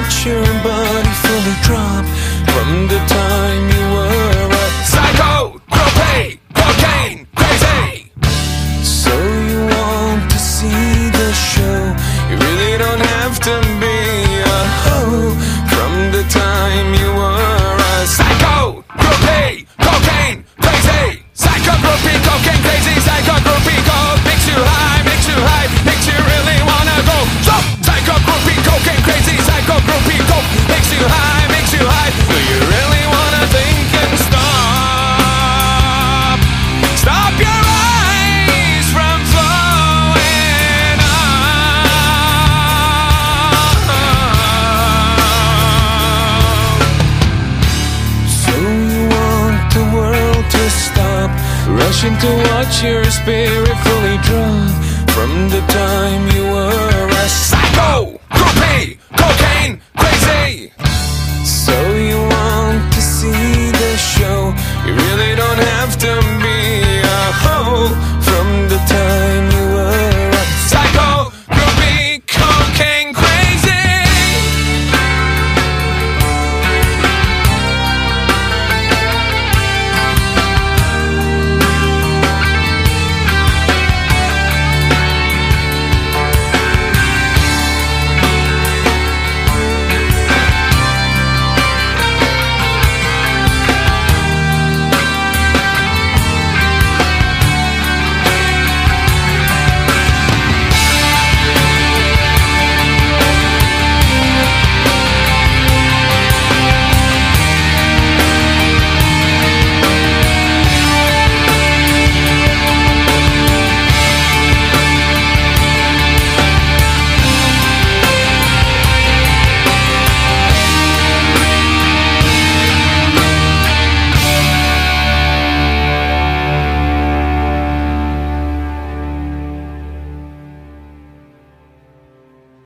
watch your body fully drop from the time you were a psycho, propane, cocaine, crazy. So you want to see the show, you really don't have to be a hoe. From the time you were a psycho, groupie, cocaine, crazy. Psycho, groupie, cocaine, crazy. Psycho, groupie, coke makes you high, makes you high, makes you really wanna go. So, psycho, groupie, cocaine, crazy. Psycho, groupie, coke makes you high, makes you high. Do you really wanna think and stop? Stop your eyes from flowing out. So you want the world to stop, rushing to watch your spirit